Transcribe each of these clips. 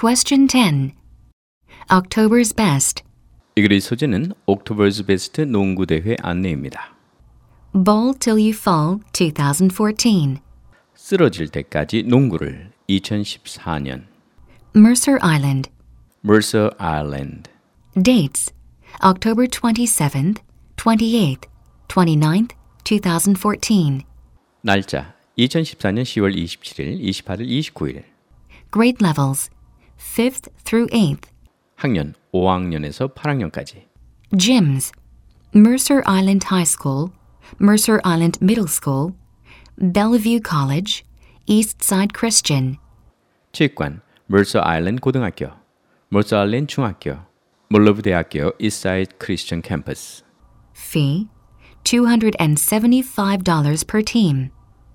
Question 10. October's Best. 이 글의 소재는 October's Best 농구 대회 안내입니다. Bowl Till You Fall 2014. 쓰러질 때까지 농구를 2014년 Mercer Island. Mercer Island Dates. October 27th, 28th, 29th, 2014. 날짜 2014년 10월 27일, 28일, 29일 Grade levels. 5th through 8th. 학년 5학년에서 8학년까지 Gyms. Mercer Island High School, Mercer Island Middle School, Bellevue College, Eastside Christian. 체육관 Mercer Island 고등학교, Mercer Island 중학교, 몰러브 대학교 Eastside Christian Campus. Fee. $275 per team.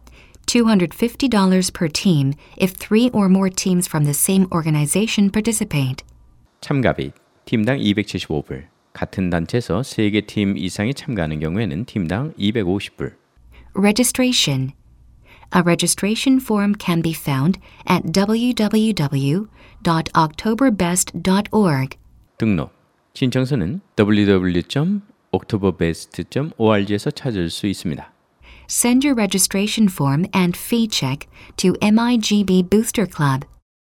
$250 per team if 3 or more teams from the same organization participate. 참가비 팀당 275불, 같은 단체에서 3개 팀 이상이 참가하는 경우에는 팀당 250불. Registration. A registration form can be found at www.octoberbest.org. 등록 신청서는 www.octoberbest.org에서 찾을 수 있습니다. Send your registration form and fee check to MIGB Booster Club,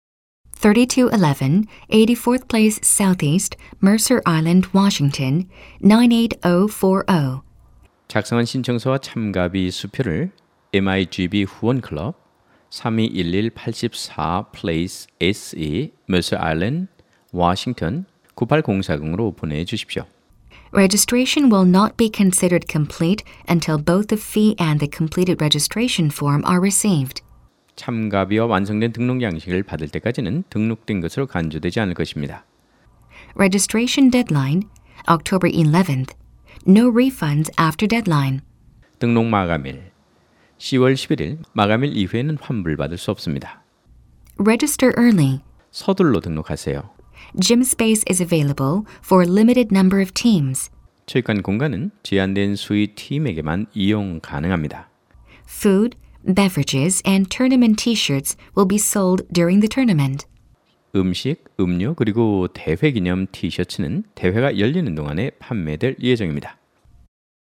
3211 84th Place Southeast, Mercer Island, Washington, 98040. 작성한 신청서와 참가비 수표를 MIGB 후원클럽 3211 84 Place SE, Mercer Island, Washington 98040으로 보내주십시오. Registration will not be considered complete until both the fee and the completed registration form are received. 참가비와 완성된 등록 양식을 받을 때까지는 등록된 것으로 간주되지 않을 것입니다. Registration deadline, October 11th. No refunds after deadline. 등록 마감일 10월 11일, 마감일 이후에는 환불받을 수 없습니다. Register early. 서둘러 등록하세요. Gym space is available for a limited number of teams. 체육관 공간은 제한된 수의 팀에게만 이용 가능합니다. Food, beverages, and tournament t-shirts will be sold during the tournament. 음식, 음료, 그리고 대회 기념 티셔츠는 대회가 열리는 동안에 판매될 예정입니다.